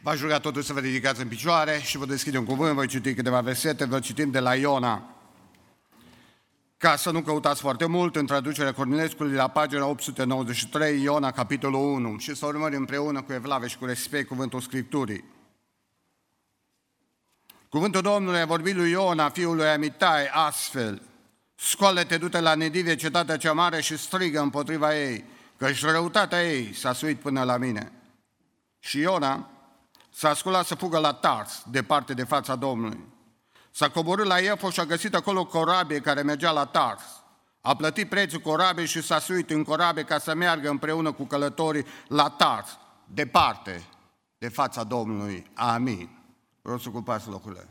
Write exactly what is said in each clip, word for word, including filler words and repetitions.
V-aș ruga totuși să vă ridicați în picioare și vă deschidem cuvânt, voi citi câteva versete, vă citim de la Iona. Ca să nu căutați foarte mult, în traducerea Cornilescului, la pagina opt sute nouăzeci și trei, Iona, capitolul unu, și să urmărim împreună cu evlave și cu respect cuvântul Scripturii. Cuvântul Domnului a vorbit lui Iona, fiul lui Amitai, astfel: scoală-te, du-te la Ninive, cetatea cea mare, și strigă împotriva ei, căci răutatea ei s-a suit până la mine. Și Iona s-a sculat să fugă la Tars, departe de fața Domnului. S-a coborât la Iafo și a găsit acolo corabie care mergea la Tars. A plătit prețul corabiei și s-a suit în corabie ca să meargă împreună cu călătorii la Tars, departe de fața Domnului. Amin. Vreau să ocupați locurile.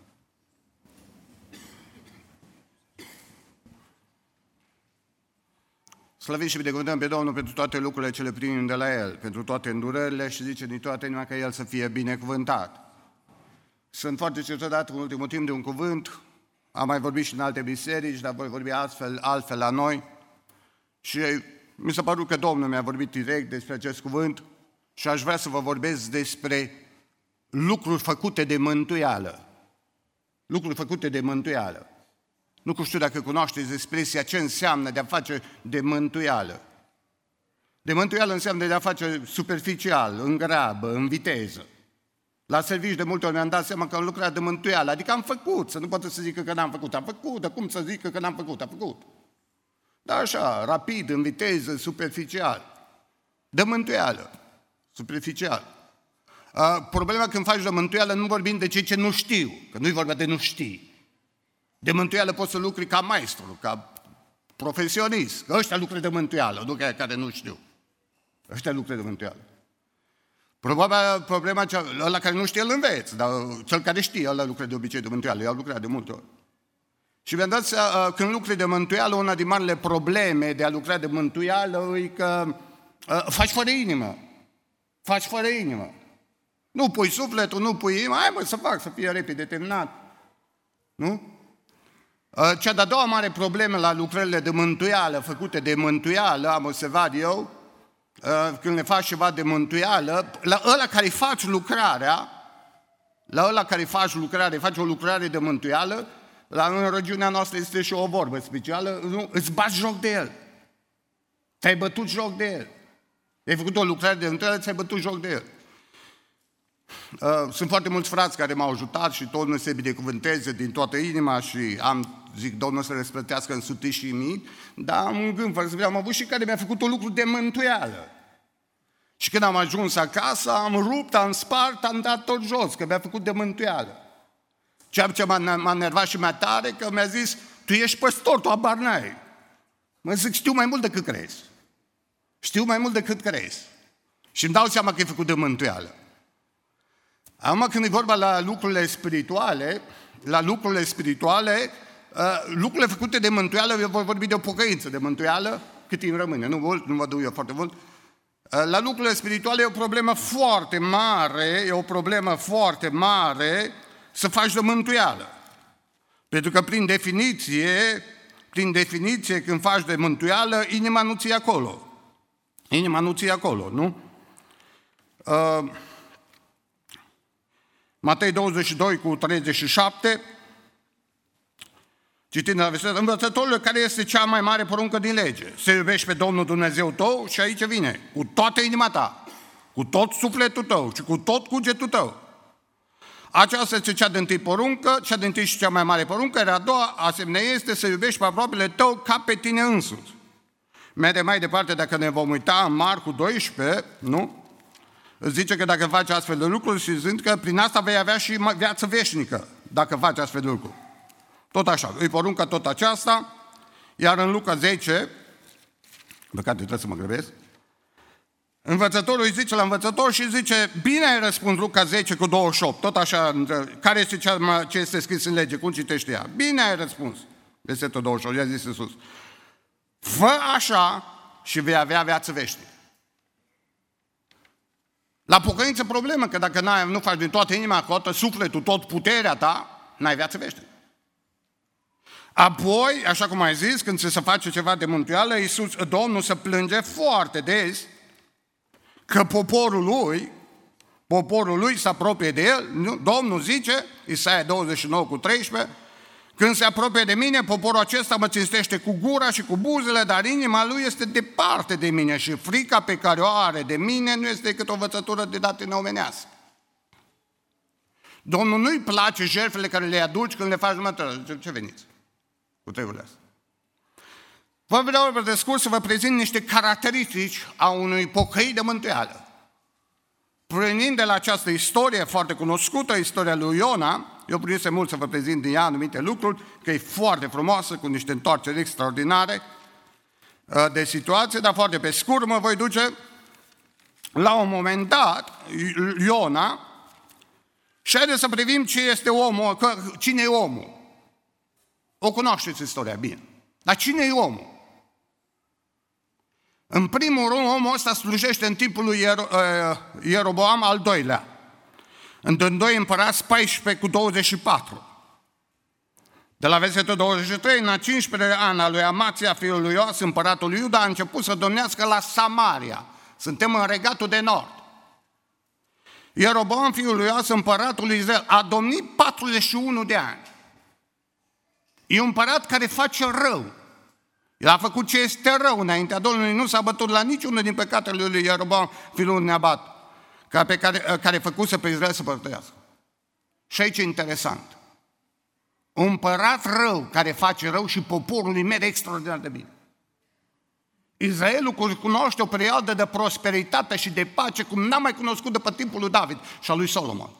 Slăviți și binecuvântăm pe Domnul pentru toate lucrurile ce le primim de la El, pentru toate îndurările, și zice din toată inima ca El să fie binecuvântat. Sunt foarte cercetat în ultimul timp de un cuvânt, am mai vorbit și în alte biserici, dar voi vorbi altfel, altfel la noi, și mi s-a părut că Domnul mi-a vorbit direct despre acest cuvânt și aș vrea să vă vorbesc despre lucruri făcute de mântuială. Lucruri făcute de mântuială. Nu știu dacă cunoașteți expresia ce înseamnă de a face de mântuială. De mântuială înseamnă de a face superficial, în grabă, în viteză. La serviciu de multe ori mi-am dat seama că am lucrat de mântuială, adică am făcut, să nu poate să zică că n-am făcut. Am făcut, dar cum să zică că n-am făcut? Am făcut. Dar așa, rapid, în viteză, superficial. De mântuială, superficial. Uh, problema când faci de mântuială nu vorbim de cei ce nu știu, că nu-i vorba de nu știi. De mântuială poți să lucri ca maestru, ca profesionist, că ăștia lucră de mântuială, nu ca care nu știu. Ăștia lucră de mântuială. Probabil problema cea, ăla care nu știe îl înveți, dar cel care știe, ăla lucră de obicei de mântuială, eu am lucrat de multe ori. Și mi-am dat seama, când lucri de mântuială, una din marile probleme de a lucra de mântuială e că uh, faci fără inimă. Faci fără inimă. Nu pui sufletul, nu pui inima, hai mă să fac, să fie repede terminat. Nu? Cea de-a doua mare problemă la lucrările de mântuială, făcute de mântuială, am observat eu, când le faci ceva de mântuială, la ăla care faci lucrarea, la ăla care faci lucrare, faci o lucrare de mântuială, la în regiunea noastră este și o vorbă specială, nu, îți bați joc de el. Ți-ai bătut joc de el. Ai făcut o lucrare de mântuială, ți-ai bătut joc de el. Sunt foarte mulți frați care m-au ajutat și Domnul se binecuvânteze din toată inima și am, zic, Domnul să răsplătească în sute și mii, dar am un gând, fără să vreau, am avut și care mi-a făcut un lucru de mântuială. Și când am ajuns acasă, am rupt, am spart, am dat tot jos, că mi-a făcut de mântuială. Ceea ce m-a, m-a nervat și mai tare, că mi-a zis, tu ești păstor, tu abar n-ai. Mă zic, știu mai mult decât crezi. Știu mai mult decât crezi. Și îmi dau seama că e făcut de mântuială. Acum, când e vorba la lucrurile spirituale, la lucrurile spirituale, lucrurile făcute de mântuială, eu voi vorbi de o pocăință de mântuială, cât timp rămâne, nu mult, nu mă duc eu foarte mult. La lucrurile spirituale e o problemă foarte mare, e o problemă foarte mare să faci de mântuială. Pentru că prin definiție, prin definiție, când faci de mântuială, inima nu ți-e acolo. Inima nu ți-e acolo, nu? Uh, Matei douăzeci și doi cu treizeci și șapte, citind la versetul, învățătorule, care este cea mai mare poruncă din lege? Să iubești pe Domnul Dumnezeu tău, și aici vine, cu toată inima ta, cu tot sufletul tău și cu tot cugetul tău. Aceasta este cea din-tâi poruncă, cea din-tâi și cea mai mare poruncă, iar a doua asemenea este să iubești pe aproapele tău ca pe tine însuți. Merge mai departe, dacă ne vom uita în Marcu doisprezece, nu? Zice că dacă faci astfel de lucruri, și zic că prin asta vei avea și viață veșnică, dacă faci astfel de lucruri. Tot așa, îi poruncă tot aceasta, iar în Luca zece, păcate trebuie să mă grăbesc, învățătorul îi zice la învățător și zice, bine ai răspuns, Luca zece cu douăzeci și opt, tot așa, care este cea, ce este scris în lege, cum citește ea? Bine ai răspuns, versetul douăzeci și opt, i-a zis Iisus, fă așa și vei avea viață veșnică. La pocăință problemă, că dacă n-ai, nu faci din toată inima, tot sufletul, tot puterea ta, n-ai viață veșnică. Apoi, așa cum ai zis, când se face ceva de mântuială, Iisus, Domnul se plânge foarte des că poporul lui Poporul lui se apropie de el, Domnul zice, Isaia douăzeci și nouă cu treisprezece, când se apropie de mine, poporul acesta mă cinstește cu gura și cu buzele, dar inima lui este departe de mine și frica pe care o are de mine nu este decât o învățătură de date neomenească. Domnul nu-i place jertfele care le aduci când le faci jumătate. Ce veniți cu treburile astea? Vă vreau pe scurt să vă prezint niște caracteristici a unui pocăit de mântuială. Pornind de la această istorie foarte cunoscută, istoria lui Iona, eu prinsem mult să vă prezint din ea anumite lucruri, că e foarte frumoasă, cu niște întoarceri extraordinare de situație, dar foarte pe scurt mă voi duce la un moment dat, Iona, și haideți să privim ce este omul, cine e omul. O cunoașteți istoria bine. Dar cine e omul? În primul rând, omul ăsta slujește în timpul lui Ieroboam al doilea. În doi Împărați paisprezece cu douăzeci și patru. De la versetul douăzeci și trei, în a cincisprezecelea an al lui Amația, fiul lui Ioas, împăratul lui Iuda, a început să domnească la Samaria. Suntem în Regatul de Nord. Ieroboam, fiul lui Ioas, împăratul lui Israel, a domnit patruzeci și unu de ani. E un împărat care face rău. El a făcut ce este rău înaintea Domnului, nu s-a bătut la niciunul din păcatele lui Ieroboam, fiul lui Nebat, pe care, care făcuse pe Israel să părtăiască. Și aici e interesant. Un împărat rău care face rău și poporul îi merge extraordinar de bine. Israelul cunoaște o perioadă de prosperitate și de pace cum n-a mai cunoscut după timpul lui David și al lui Solomon.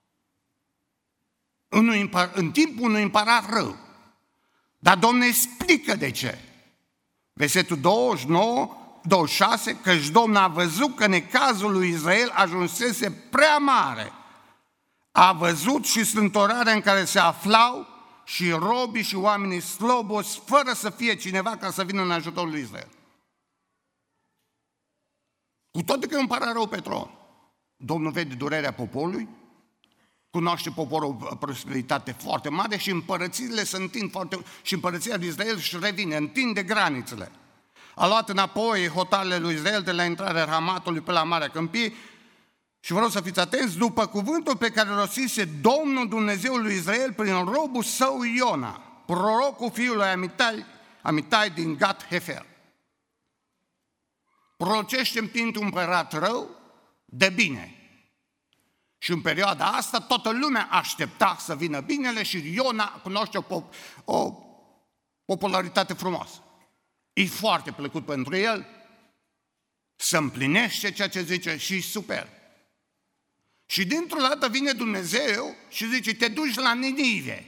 În, în timpul unui împărat rău. Dar Domnul explică de ce. Versetul douăzeci și nouă, douăzeci și șase, căci Domnul a văzut că necazul lui Israel ajunsese prea mare. A văzut și strântorarea în care se aflau și robii și oamenii slobos, fără să fie cineva ca să vină în ajutorul lui Israel. Cu toate că e un împărat rău pe tron, Domnul vede durerea poporului, cunoaște poporul o prosperitate foarte mare și împărățiile se întind foarte, și împărăția lui Israel își revine, întinde granițele. A luat înapoi hotarele lui Israel de la intrarea Ramatului pe la Marea Câmpie și vreau să fiți atenți, după cuvântul pe care rostise Domnul Dumnezeul lui Israel prin robul său Iona, prorocul fiului Amitai, Amitai din Gat-Hefer. Prorocește în timp un împărat rău de bine. Și în perioada asta toată lumea aștepta să vină binele și Iona cunoaște o, pop- o popularitate frumoasă. E foarte plăcut pentru el, se împlinește ceea ce zice și e super. Și dintr-o dată vine Dumnezeu și zice, te duci la Ninive.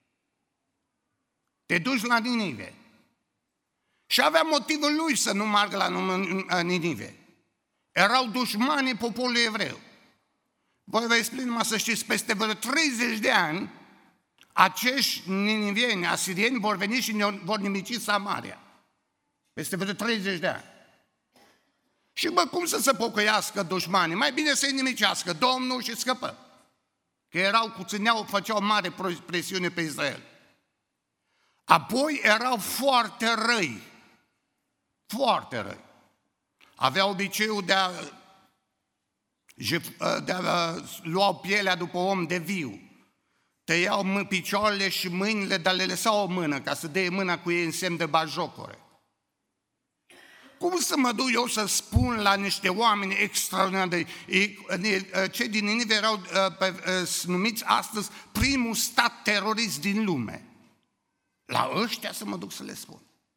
Te duci la Ninive. Și avea motivul lui să nu meargă la Ninive. Erau dușmanii poporului evreu. Voi vă explic numai să știți, peste vreo treizeci de ani, acești ninivieni, asirieni, vor veni și vor nimici Samaria. Peste vreo treizeci de ani. Și bă, cum să se pocăiască dușmanii? Mai bine să-i nimicească Domnul și scăpă. Că erau, cuțineau, făceau mare presiune pe Israel. Apoi erau foarte răi. Foarte răi. Aveau obiceiul de a, de a lua pielea după om de viu. Tăiau picioarele și mâinile, dar le lăsau o mână, ca să dea mâna cu ei în semn de bajocore. Cum să mă duc eu să spun la niște oameni extraordinari? Cei din Ninive erau numiți astăzi primul stat terorist din lume. La ăștia să mă duc să le spun.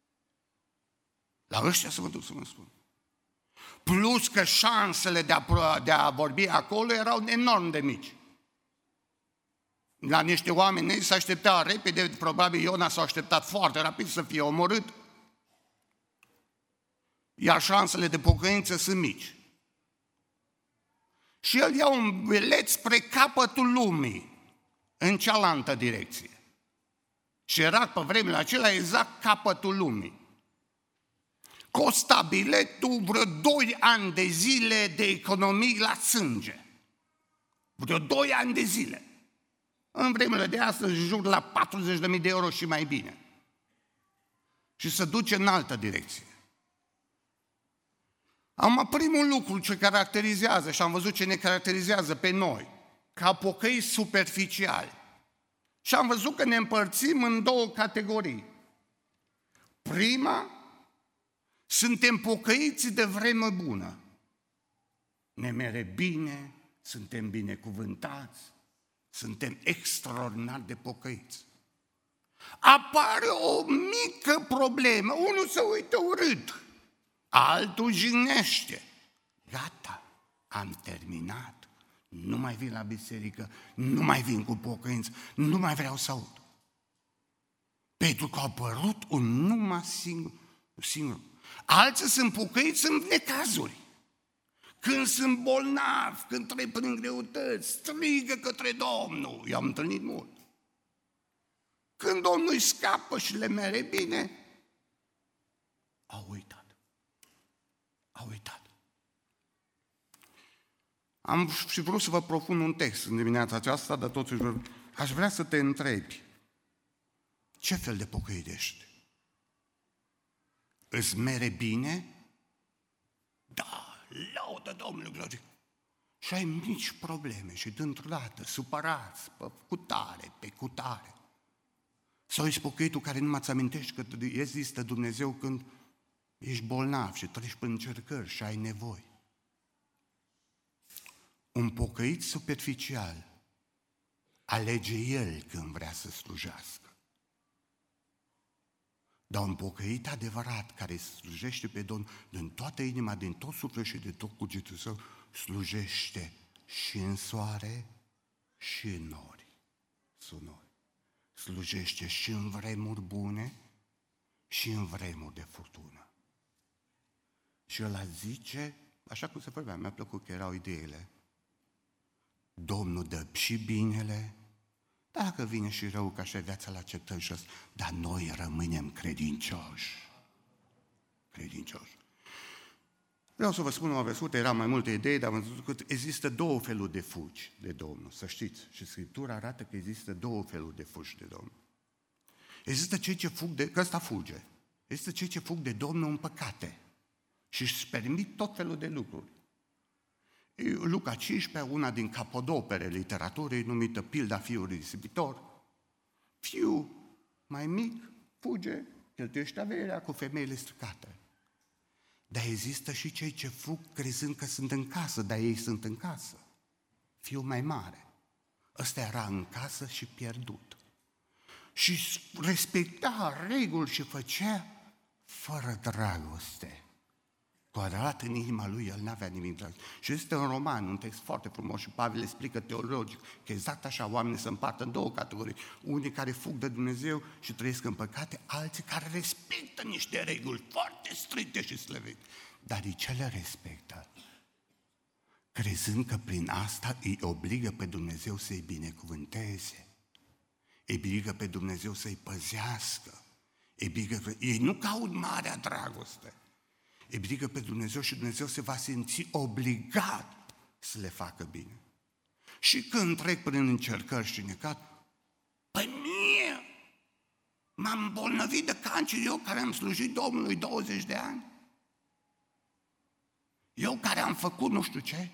La ăștia să mă duc să mă spun. Plus că șansele de a, de a vorbi acolo erau enorm de mici. La niște oameni ei se aștepta repede, probabil Iona s-a așteptat foarte rapid să fie omorât. Iar șansele de pocăință sunt mici. Și el ia un bilet spre capătul lumii, în cealaltă direcție. Și era pe vremea acelea exact capătul lumii. Costa biletul vreo doi ani de zile de economii la sânge. Vreo doi ani de zile. În vremea de astăzi jur la patruzeci de mii de euro și mai bine. Și se duce în altă direcție. Am primul lucru ce caracterizează, și am văzut ce ne caracterizează pe noi, ca pocăi superficiali. Și am văzut că ne împărțim în două categorii. Prima, suntem pocăiți de vreme bună. Ne mere bine, suntem binecuvântați, suntem extraordinar de pocăiți. Apare o mică problemă, unul se uită urât, altul jignește. Gata, am terminat, nu mai vin la biserică, nu mai vin cu pocăință, nu mai vreau să aud. Pentru că a apărut un numai singur, singur. Alții sunt pocăiți în necazuri. Când sunt bolnavi, când trec prin greutăți, strigă către Domnul. I-am întâlnit mult. Când Domnul îi scapă și le mere bine, au uitat. Au uitat. Am și vrut să vă propun un text în dimineața aceasta, dar totuși aș vrea să te întrebi. Ce fel de pocăit ești? Îți mere bine? Da, laudă Domnului, glorie. Și ai mici probleme și dintr-o dată supărați pe cutare, pe cutare. Sau ești pocăitul care numai îți amintești că există Dumnezeu când ești bolnav și treci prin încercări și ai nevoi. Un pocăit superficial alege el când vrea să slujească. Dar un pocăit adevărat care slujește pe Domnul din toată inima, din tot sufletul și de tot cugetul său, slujește și în soare și în nori. Sunori. Slujește și în vremuri bune și în vremuri de furtună. Și ăla zice, așa cum se vorbea, mi-a plăcut că erau ideile, Domnul dă și binele, dacă vine și rău, că așa viața la acceptăm și asta, dar noi rămânem credincioși. Credincioși. Vreau să vă spun o versetă, erau mai multe idei, dar am văzut că există două feluri de fugi de Domnul, să știți. Și Scriptura arată că există două feluri de fugi de Domnul. Există cei ce fug de, că ăsta fuge. Există cei ce fug de Domnul în păcate și își permit tot felul de lucruri. Luca cincisprezece, una din capodopere literaturii, numită Pilda fiului risipitor. Fiul mai mic fuge, cheltuiește averea cu femeile stricate. Dar există și cei ce fug crezând că sunt în casă, dar ei sunt în casă. Fiul mai mare. Ăsta era în casă și pierdut. Și respecta reguli și făcea fără dragoste. Cu adevărat în inima lui el n-avea nimic drag. Și este un roman, un text foarte frumos și Pavel explică teologic că exact așa oamenii se împartă în două categorii. Unii care fug de Dumnezeu și trăiesc în păcate, alții care respectă niște reguli foarte stricte și slăvite. Dar ei ce le respectă? Crezând că prin asta îi obligă pe Dumnezeu să-i binecuvânteze. Îi obligă pe Dumnezeu să-i păzească. Îi obligă pe... Ei nu caut marea dragoste. Îi obligă pe Dumnezeu și Dumnezeu se va simți obligat să le facă bine. Și când trec prin încercări și necat, păi mie m-am îmbolnăvit de cancer, eu care am slujit Domnului douăzeci de ani, eu care am făcut nu știu ce.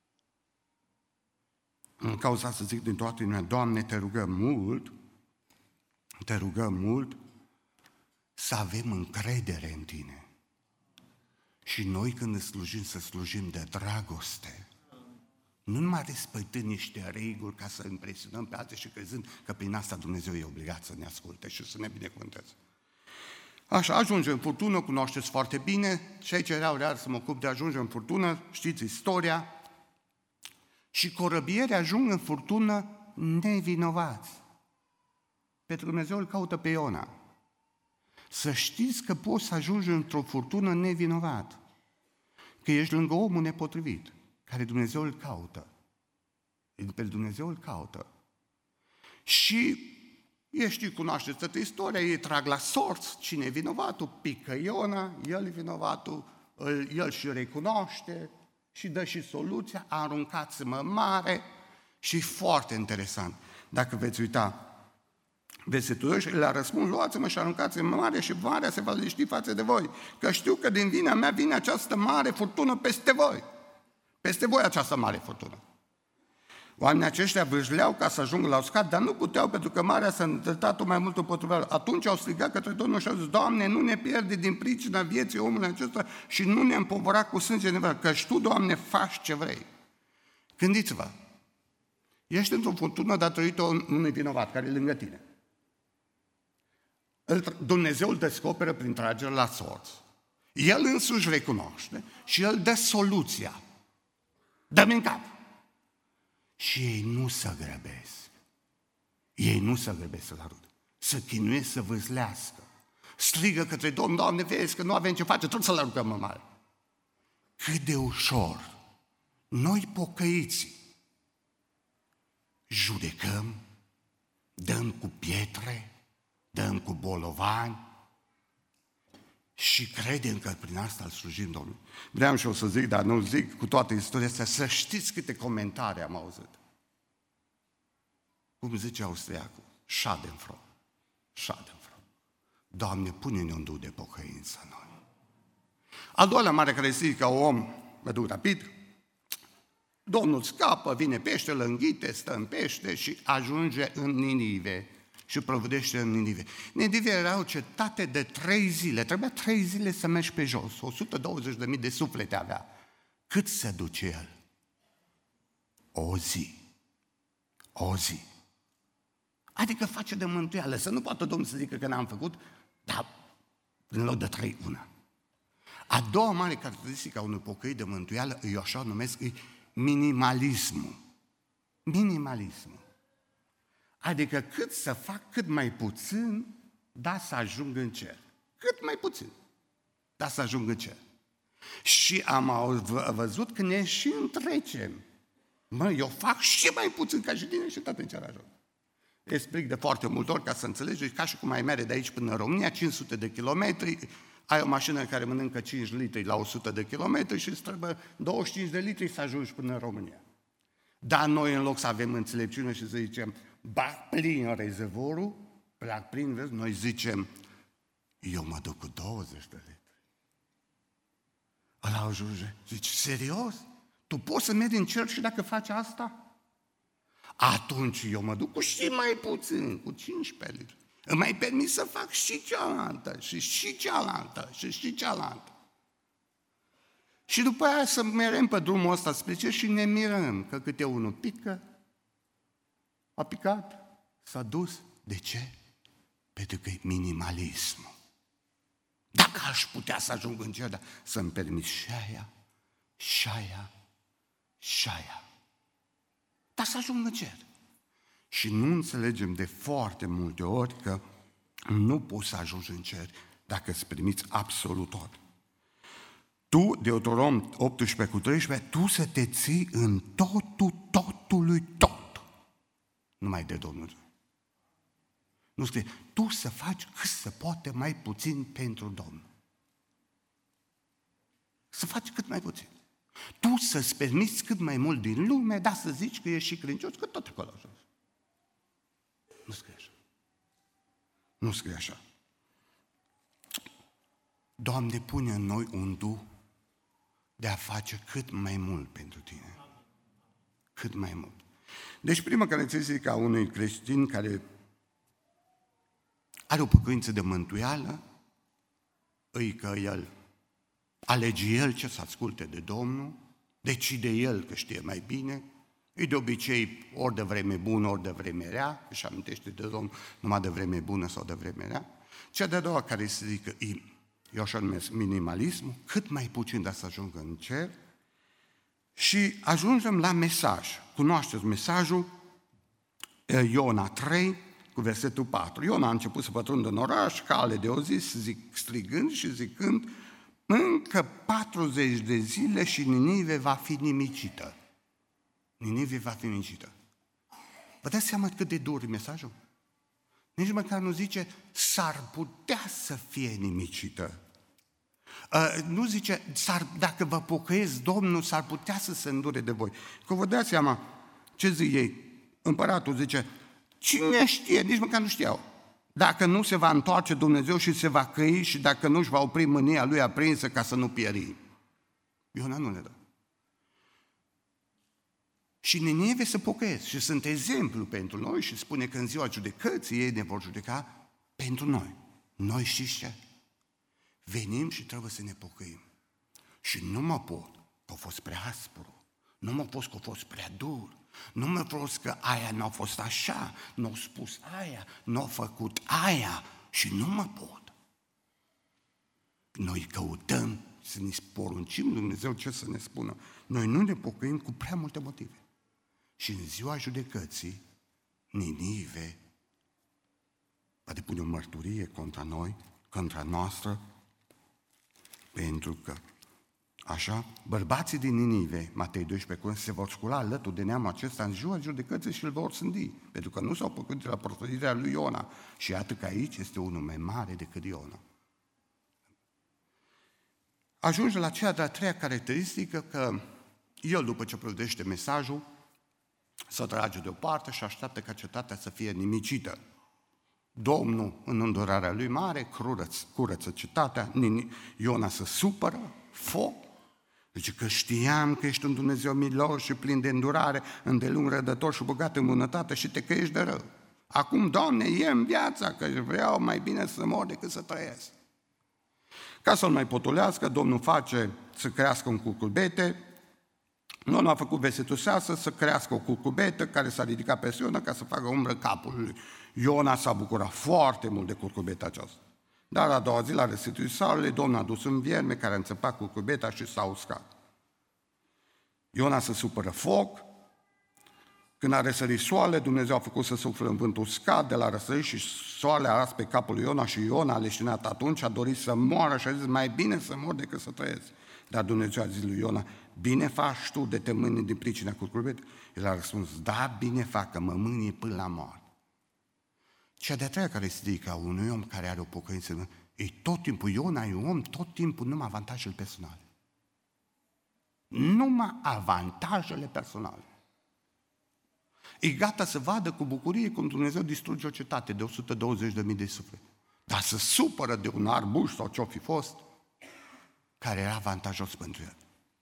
În cauza să zic din toată inima, Doamne, te rugăm mult, te rugăm mult să avem încredere în Tine. Și noi când ne slujim, să slujim de dragoste. Nu numai respectând niște reguli ca să impresionăm pe alții și crezând că prin asta Dumnezeu e obligat să ne asculte și să ne binecuvânteze. Așa, ajungem în furtună, cunoașteți foarte bine, și aici erau real să mă ocup de ajungem în furtună, știți istoria. Și corăbierii ajung în furtună nevinovați. Pentru că Dumnezeu îl caută pe Iona. Să știți că poți să ajungi într-o furtună nevinovat, că ești lângă omul nepotrivit, care Dumnezeu îl caută. Pe Dumnezeu îl caută. Și ești, cunoașteți toată istoria, ei trag la sorți, cine e vinovatul? Pică Iona, el e vinovatul, el și recunoaște și dă și soluția, aruncați-mă mare și foarte interesant. Dacă veți uita Versetul doi, și le-a răspuns, luați-mă și aruncați în mare și marea se va liniști față de voi, că știu că din vina mea vine această mare furtună peste voi. Peste voi această mare furtună. Oamenii aceștia vârjleau ca să ajungă la uscat, dar nu puteau pentru că marea s-a îndreptat mai mult împotriva lor. Atunci au strigat către Domnul și au zis, Doamne, nu ne pierde din pricina vieții omului acesta și nu ne împovăra cu sânge nevoie, căci Tu, Doamne, faci ce vrei. Gândiți-vă, ești într-o furtună datorită unui vinovat care e lângă tine. Dumnezeu îl descoperă prin tragere la sorți. El însuși recunoaște și El dă soluția. Dă-mi în cap. Și ei nu se grăbesc. Ei nu se grăbesc să-l arunce. Să chinuiesc să vâslească. Strigă către Domnul, Doamne, vezi că nu avem ce face, trebuie să-l aruncăm în mare. Cât de ușor noi pocăiții judecăm, dăm cu pietre, dăm cu bolovani și credem că prin asta îl slujim Domnului. Vreau și o să zic, dar nu zic cu toată istoria asta, să știți câte comentarii am auzit. Cum zice austriacul, Schadenfreude, Schadenfreude. Doamne, pune-ne un duh de pocăință în noi. Al doilea mare caracteristică, om, mă duc rapid, Domnul scapă, vine pește, îl înghite, stă în pește și ajunge în Ninive și prăvădește în Ninive. Ninive era o cetate de trei zile, trebuia trei zile să mergi pe jos, o sută douăzeci de mii de suflete avea. Cât se duce el? O zi. O zi. Adică face de mântuială, să nu poată Domnul să zică că n-am făcut, dar în loc de trei, una. A doua mare caracteristică a unui pocăit de mântuială, eu așa o numesc, e minimalismul. Minimalismul. Adică cât să fac, cât mai puțin, dar să ajung în cer. Cât mai puțin, dar să ajung în cer. Și am văzut că ne și întrecem. Mă, eu fac și mai puțin ca și tine și tot în cer ajung. Explic de foarte multe ori ca să înțelegeți, ca și cum ai mere de aici până în România, cinci sute de kilometri, ai o mașină care mănâncă cinci litri la o sută de kilometri și îți trebuie douăzeci și cinci de litri să ajungi până în România. Dar noi, în loc să avem înțelepciune și să zicem, bag plin rezervorul, bag plin, vezi, noi zicem, eu mă duc cu douăzeci de litri. Ăla ajunge, zice, serios? Tu poți să mergi în cer și dacă faci asta? Atunci eu mă duc cu și mai puțin, cu cincisprezece litri. Îmi mai permis să fac și cealaltă, și și cealaltă, și și cealaltă. Și după aia să merem pe drumul ăsta spre cer și ne mirăm că câte unul pică, a picat, s-a dus. De ce? Pentru că e minimalismul. Dacă aș putea să ajung în cer, dar să-mi permit și aia, și aia, și aia. Dar să ajung în cer. Și nu înțelegem de foarte multe ori că nu poți să ajungi în cer dacă îți primiți absolut tot. Tu, Deuteronom optsprezece cu treisprezece, tu să te ții în totul, totului tot. Numai de Domnul. Nu scrie, tu să faci cât se poate mai puțin pentru Domnul. Să faci cât mai puțin. Tu să-ți permiți cât mai mult din lume, dar să zici că ești și credincios, că tot acolo ajungi. Nu scrie așa. Nu scrie așa. Doamne, pune în noi un duh de a face cât mai mult pentru Tine. Cât mai mult. Deci prima caracteristică a unui creștin care are o pocăință de mântuială e că el alege el ce să asculte de Domnul, decide el că știe mai bine, e de obicei ori de vreme bună, ori de vreme rea, își amintește de Domnul numai de vreme bună sau de vreme rea. Cea de-a doua care se zică, eu așa numesc minimalismul, cât mai puțin dar să ajungă în cer. Și ajungem la mesaj. Cunoașteți mesajul? Iona trei, cu versetul patru. Iona a început să pătrundă în oraș, cale de o zi, zic, strigând și zicând, încă patruzeci de zile și Ninive va fi nimicită. Ninive va fi nimicită. Vă dați seama cât de dur e mesajul? Nici măcar nu zice, s-ar putea să fie nimicită. Uh, nu zice, s-ar, dacă vă pocăiesc, Domnul, s-ar putea să se îndure de voi. Că vă dați seama, ce zic ei? Împăratul zice, cine știe, nici măcar nu știau. dacă nu se va întoarce Dumnezeu și se va căi și dacă nu își va opri mânia lui aprinsă ca să nu pierim. Iona nu le dă. Și Ninive se pocăiesc și sunt exemplu pentru noi și spune că în ziua judecății ei ne vor judeca pentru noi. Noi știți ce? Venim și trebuie să ne pocăim. Și nu mă pot că a fost prea aspru, nu mă pot că a fost prea dur, nu mă pot că aia n-a fost așa, n-a spus aia, n-a făcut aia și nu mă pot. Noi căutăm să ne poruncim Dumnezeu ce să ne spună. Noi nu ne pocăim cu prea multe motive. Și în ziua judecății, Ninive va depune o mărturie contra noi, contra noastră, pentru că așa, bărbații din Ninive, Matei doisprezece, se vor scula alături de neamul acesta în ziua judecății și îl vor sândi, pentru că nu s-au păcut de la protodirea lui Iona. Și iată că aici este unul mai mare decât Iona. Ajunge la cea de-a treia caracteristică, că el, după ce plătește mesajul, se trage deoparte și așteaptă ca cetatea să fie nimicită. Domnul, în îndurarea lui mare, curăță, curăță cetatea, Iona se supără, foc. Zice că știam că ești un Dumnezeu milos și plin de îndurare, îndelung rădător și bogat în bunătate și te căiești de rău. Acum, Doamne, ia-mi viața, că vreau mai bine să mor decât să trăiesc. Ca să-l mai potolească, Domnul face să crească un curcubete. Domnul a făcut vesetuseasă să crească o curcubetă care s-a ridicat pe Iona ca să facă umbră capului. Iona s-a bucurat foarte mult de curcubeta aceasta. Dar a doua zi, la răsăritul soarelui, Domnul a dus un vierme care a înțepat curcubeta și s-a uscat. Iona se supără foc. Când a răsărit soarele, Dumnezeu a făcut să sufle în vânt uscat de la răsărit și soarele a ras pe capul lui Iona și Iona a leșinat atunci, a dorit să moară și a zis, mai bine să mor decât să trăiesc. Dar Dumnezeu a zis lui Iona, bine faci tu de te mâni din pricina curcubetei? El a răspuns, da, bine fac, că mă mânie până la moarte. Cea de-a treia caracteristică a unui om care are o pocăință, e tot timpul, Iona e un om, tot timpul numai avantajele personale. Numai avantajele personale. E gata să vadă cu bucurie cum Dumnezeu distruge o cetate de o sută douăzeci de mii de suflete. Dar să supără de un arbuș sau ce-o fi fost, care era avantajos pentru el.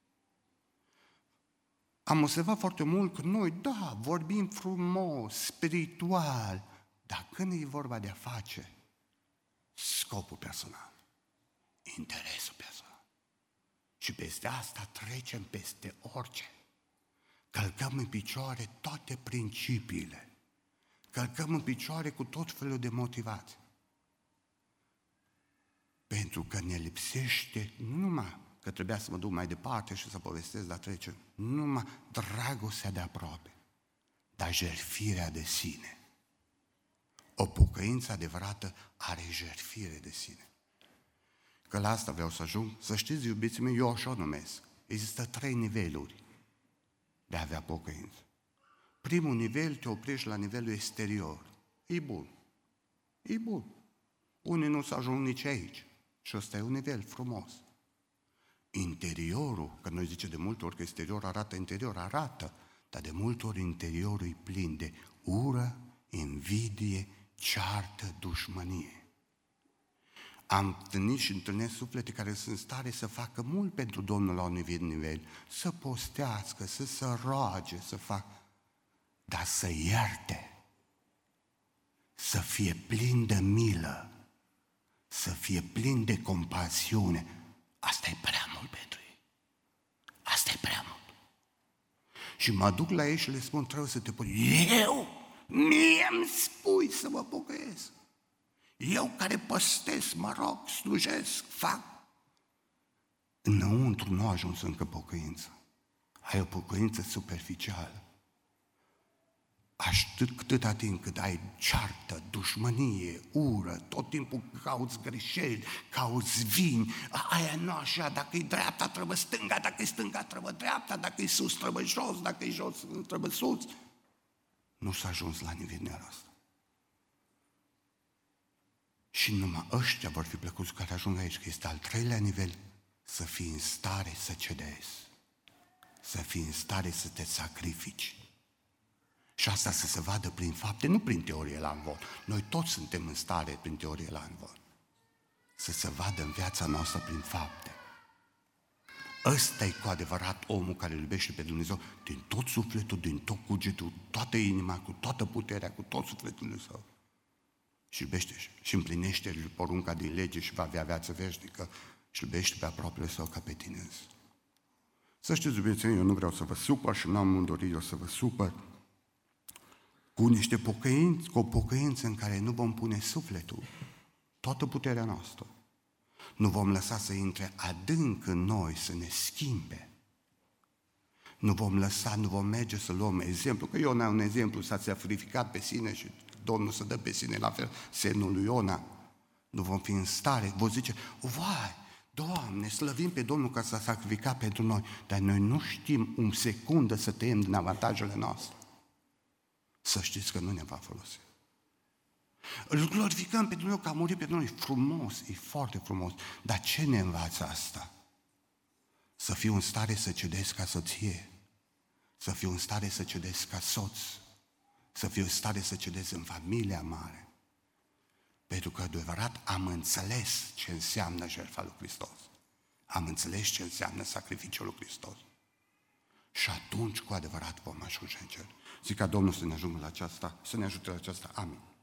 Am observat foarte mult că noi, da, vorbim frumos, spiritual, dar când e vorba de a face scopul personal, interesul personal, și peste asta trecem peste orice, călcăm în picioare toate principiile, călcăm în picioare cu tot felul de motivații. Pentru că ne lipsește nu numai că trebuia să mă duc mai departe și să povestesc, dar trecem, nu numai dragostea de aproape, dar jertfirea de sine. O pocăință adevărată are jertfire de sine. Că la asta vreau să ajung. Să știți, iubiții mei, eu așa o numesc. Există trei niveluri de a avea pocăință. Primul nivel te oprești la nivelul exterior. E bun. E bun. Unii nu s-au ajuns nici aici. Și ăsta e un nivel frumos. Interiorul, că noi zice de multe ori că exterior arată interior, arată, dar de multe ori interiorul e plin de ură, invidie, ceartă, dușmănie. Am întâlnit și întâlnesc suflete care sunt stare să facă mult pentru Domnul la un nivel, nivel, să postească, să se roage, să facă, dar să ierte, să fie plin de milă, să fie plin de compasiune. Asta e prea mult pentru ei. Asta e prea mult. Și mă duc la ei și le spun, trebuie să te pui. Eu? Mie îmi spui să mă pocăiesc. Eu care păstesc, mă rog, slujesc, fac. Înăuntru nu a ajuns încă pocăință. Ai o pocăință superficială. Aștept câtăta timp cât ai ceartă, dușmănie, ură, tot timpul cauți greșeli, cauți vini, aia nu așa, dacă e dreapta trebuie stânga, dacă e stânga trebuie dreapta, dacă e sus trebuie jos, dacă e jos trebuie sus. Nu s-a ajuns la nivelul ăsta. Și numai ăștia vor fi plăcuți care ajung aici, că este al treilea nivel, să fii în stare să cedezi, să fii în stare să te sacrifici. Și asta să se vadă prin fapte, nu prin teorie la învon. Noi toți suntem în stare prin teorie la învon. Să se vadă în viața noastră prin fapte. Ăsta e cu adevărat omul care îl iubește pe Dumnezeu din tot sufletul, din tot cugetul, toată inima, cu toată puterea, cu tot sufletul său. Și iubește și împlinește porunca din lege și va avea viață veșnică și iubește pe aproapele său ca pe tine însuți. Să știți, iubiții, eu nu vreau să vă supăr și n-am îndorit eu să vă supăr cu niște pocăinți, cu o pocăință în care nu vom pune sufletul, toată puterea noastră. Nu vom lăsa să intre adânc în noi, să ne schimbe. Nu vom lăsa, nu vom merge să luăm exemplu, că Iona un exemplu, s-a sacrificat pe sine și Domnul să dă pe sine la fel semnul lui Iona. Nu vom fi în stare, vă zice, vai, Doamne, slăvim pe Domnul că s-a sacrificat pentru noi, dar noi nu știm un secundă să tăiem din avantajele noastre. Să știți că nu ne va folosi. Îl glorificăm pe Dumnezeu că a murit pe Dumnezeu, e frumos, e foarte frumos, dar ce ne învață asta? Să fiu în stare să cedezi ca soție, să fiu în stare să cedezi ca soț, să fiu în stare să cedez în familia mare. Pentru că, adevărat, am înțeles ce înseamnă jertfa lui Hristos. Am înțeles ce înseamnă sacrificiul lui Hristos. Și atunci, cu adevărat, vom ajunge în cer. Zic ca Domnul să ne ajungă la aceasta, să ne ajute la aceasta. Amin.